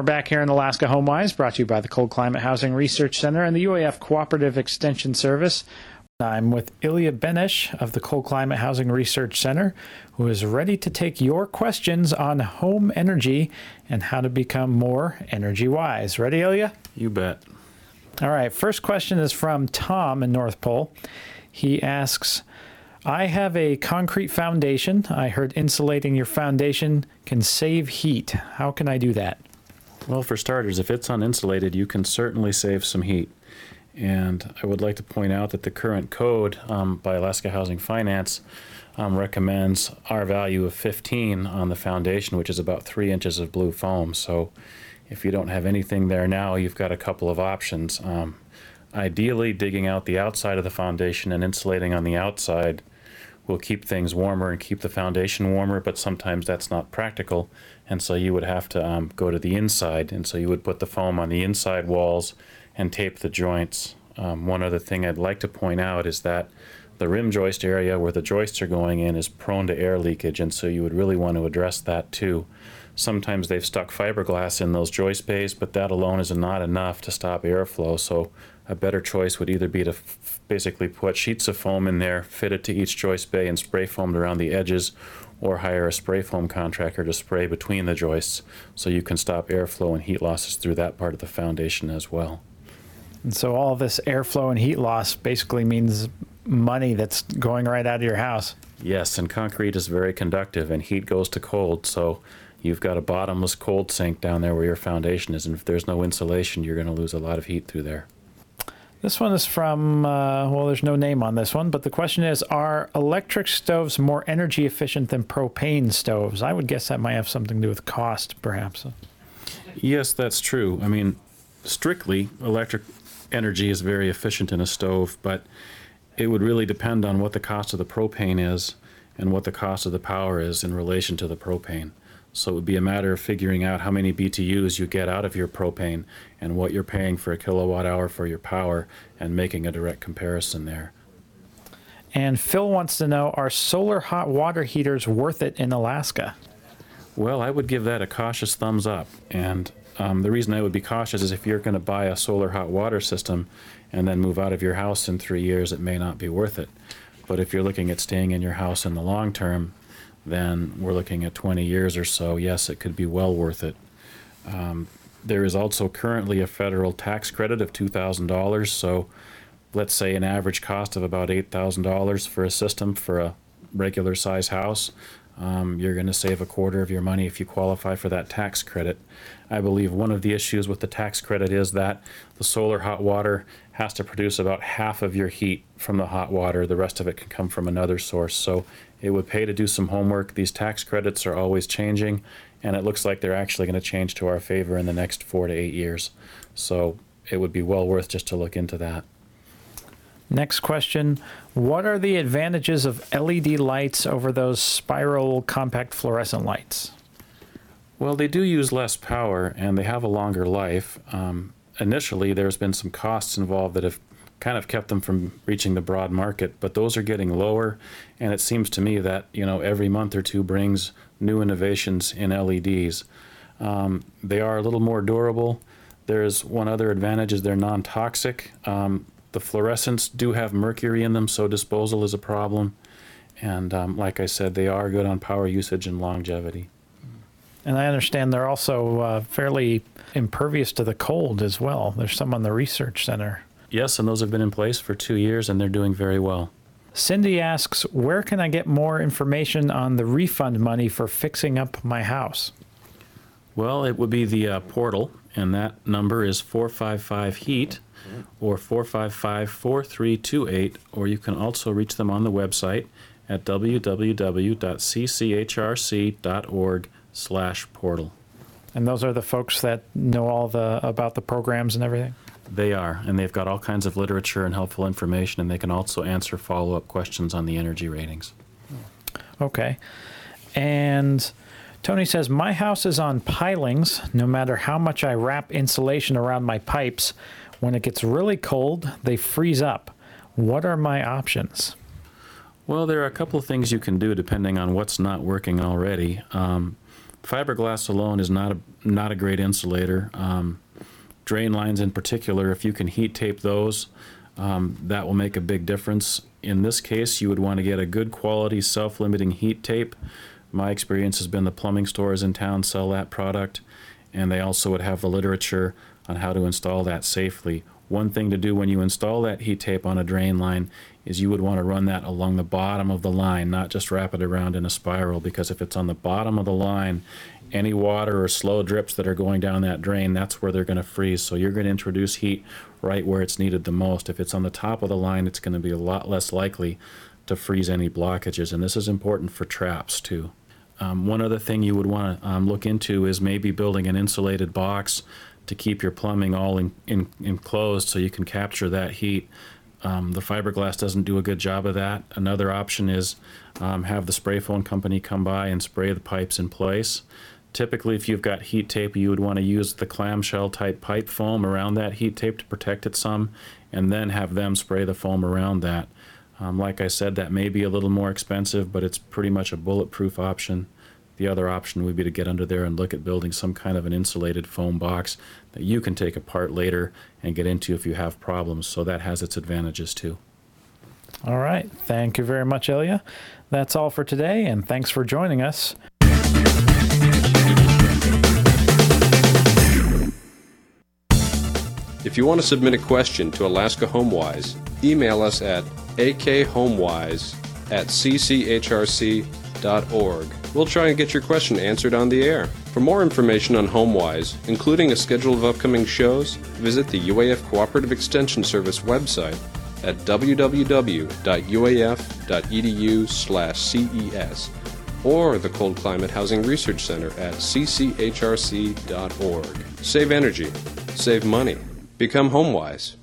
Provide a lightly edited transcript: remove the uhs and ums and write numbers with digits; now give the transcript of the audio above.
we're back here in Alaska HomeWise, brought to you by the Cold Climate Housing Research Center and the UAF Cooperative Extension Service. I'm with Ilya Benesh of the Cold Climate Housing Research Center, who is ready to take your questions on home energy and how to become more energy wise. Ready, Ilya? You bet. All right, first question is from Tom in North Pole. He asks, I have a concrete foundation. I heard insulating your foundation can save heat. How can I do that? Well, for starters, if it's uninsulated, you can certainly save some heat. And I would like to point out that the current code by Alaska Housing Finance recommends R value of 15 on the foundation, which is about 3 inches of blue foam. So if you don't have anything there now, you've got a couple of options. Ideally, digging out the outside of the foundation and insulating on the outside will keep things warmer and keep the foundation warmer, but sometimes that's not practical, and so you would have to go to the inside, and so you would put the foam on the inside walls and tape the joints. One other thing I'd like to point out is that the rim joist area where the joists are going in is prone to air leakage, and so you would really want to address that too. Sometimes they've stuck fiberglass in those joist bays, but that alone is not enough to stop airflow, so a better choice would either be to basically put sheets of foam in there, fit it to each joist bay and spray foamed around the edges, or hire a spray foam contractor to spray between the joists so you can stop airflow and heat losses through that part of the foundation as well. And so all this airflow and heat loss basically means money that's going right out of your house. Yes, and concrete is very conductive, and heat goes to cold, so you've got a bottomless cold sink down there where your foundation is, and if there's no insulation, you're going to lose a lot of heat through there. This one is from, well, there's no name on this one, but the question is, are electric stoves more energy efficient than propane stoves? I would guess that might have something to do with cost, perhaps. Yes, that's true. I mean, strictly, electric energy is very efficient in a stove, but it would really depend on what the cost of the propane is and what the cost of the power is in relation to the propane. So it would be a matter of figuring out how many BTUs you get out of your propane and what you're paying for a kilowatt hour for your power and making a direct comparison there. And Phil wants to know, are solar hot water heaters worth it in Alaska? Well, I would give that a cautious thumbs up. And the reason I would be cautious is if you're going to buy a solar hot water system and then move out of your house in 3 years, it may not be worth it. But if you're looking at staying in your house in the long term, then we're looking at 20 years or so. Yes, it could be well worth it. There is also currently a federal tax credit of $2,000. So let's say an average cost of about $8,000 for a system for a regular size house. You're going to save a quarter of your money if you qualify for that tax credit. I believe one of the issues with the tax credit is that the solar hot water has to produce about half of your heat from the hot water. The rest of it can come from another source. So it would pay to do some homework. These tax credits are always changing, and it looks like they're actually going to change to our favor in the next 4 to 8 years. So it would be well worth just to look into that. Next question, what are the advantages of LED lights over those spiral compact fluorescent lights? Well, they do use less power and they have a longer life. Initially, there's been some costs involved that have kind of kept them from reaching the broad market, but those are getting lower, and it seems to me that, you know, every month or two brings new innovations in LEDs. They are a little more durable. There's one other advantage is they're non-toxic. The fluorescents do have mercury in them, so disposal is a problem. And like I said, they are good on power usage and longevity. And I understand they're also fairly impervious to the cold as well. There's some on the research center. Yes, and those have been in place for 2 years, and they're doing very well. Cindy asks, where can I get more information on the refund money for fixing up my house? Well, it would be the portal, and that number is 455-HEAT or 455-4328, or you can also reach them on the website at www.cchrc.org/portal. And those are the folks that know all about the programs and everything? They are, and they've got all kinds of literature and helpful information, and they can also answer follow-up questions on the energy ratings. Okay. And Tony says, my house is on pilings. No matter how much I wrap insulation around my pipes, when it gets really cold, they freeze up. What are my options? Well, there are a couple of things you can do depending on what's not working already. Fiberglass alone is not a great insulator. Drain lines in particular, if you can heat tape those, that will make a big difference. In this case, you would want to get a good quality self-limiting heat tape. My experience has been the plumbing stores in town sell that product, and they also would have the literature on how to install that safely. One thing to do when you install that heat tape on a drain line is you would want to run that along the bottom of the line, not just wrap it around in a spiral, because if it's on the bottom of the line, any water or slow drips that are going down that drain, that's where they're going to freeze. So you're going to introduce heat right where it's needed the most. If it's on the top of the line, it's going to be a lot less likely to freeze any blockages, and this is important for traps too. One other thing you would want to look into is maybe building an insulated box to keep your plumbing all enclosed so you can capture that heat. The fiberglass doesn't do a good job of that. Another option is have the spray foam company come by and spray the pipes in place. Typically, if you've got heat tape, you would want to use the clamshell type pipe foam around that heat tape to protect it some, and then have them spray the foam around that. Like I said, that may be a little more expensive, but it's pretty much a bulletproof option. The other option would be to get under there and look at building some kind of an insulated foam box that you can take apart later and get into if you have problems. So that has its advantages too. All right. Thank you very much, Ilya. That's all for today, and thanks for joining us. If you want to submit a question to Alaska HomeWise, email us at akhomewise@cchrc.org. We'll try and get your question answered on the air. For more information on HomeWise, including a schedule of upcoming shows, visit the UAF Cooperative Extension Service website at www.uaf.edu/CES or the Cold Climate Housing Research Center at cchrc.org. Save energy. Save money. Become HomeWise.